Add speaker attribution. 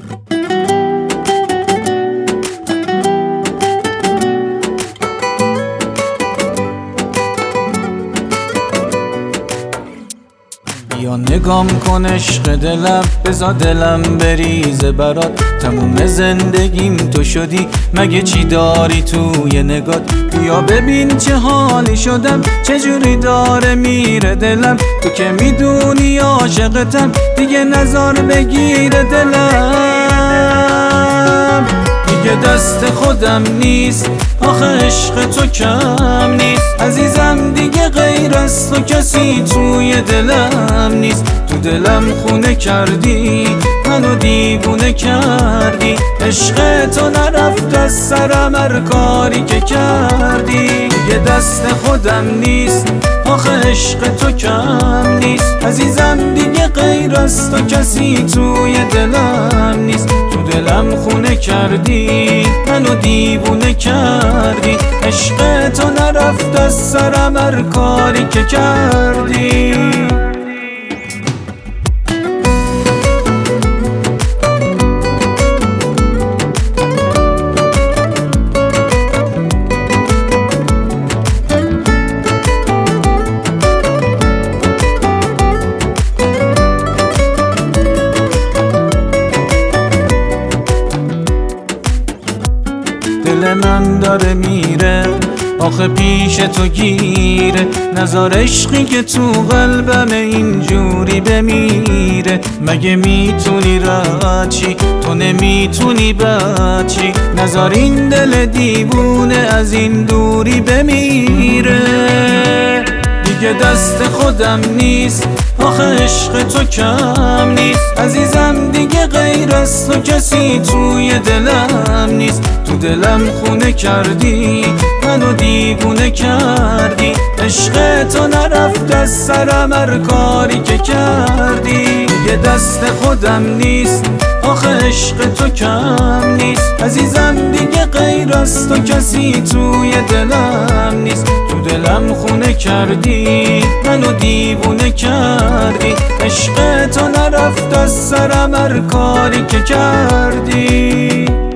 Speaker 1: یا نگام کن عشق دلم، بذار دلم بریزه برات. تموم زندگیم تو شدی، مگه چی داری توی نگات؟ یا ببین چه حالی شدم، چجوری داره میره دلم. تو که میدونی عاشقتم، دیگه نظر بگیره دلم. دیگه دست خودم نیست، آخه عشق تو کم نیست. عزیزم دیگه غیر از تو کسی توی دلم نیست. تو دلم خونه کردی، منو دیوونه کردی. عشق تو نرفت از سرم هر کاری که کردی. دیگه دست خودم نیست، آخه عشق تو کم نیست. عزیزم دیگه غیر از تو کسی توی دلم نیست. تو دلم خونه کردی، منو دیوونه کردی. عشق تو نرفت از سرم هر کاری که کردی. دل من داره میره، آخه پیش تو گیره. نذار عشقی که تو قلبم اینجوری بمیره. مگه میتونی رد چی؟ تو نمیتونی بد چی؟ نذار این دل دیوونه از این دوری بمیره. دیگه دست خودم نیست، آخه عشق تو کم نیست. عزیزم دیگه غیر از تو کسی توی دلم نیست. تو دلم خونه کردی، منو دیوونه کردی. عشق تو نرفت از سرم هر کاری که کردی. دیگه دست خودم نیست، آخه عشق تو کم نیست. عزیزم دیگه غیر از تو کسی توی دلم نیست. تو دلم خونه کردی، منو دیوونه کردی. عشق تو نرفت از سرم هر کاری که کردی.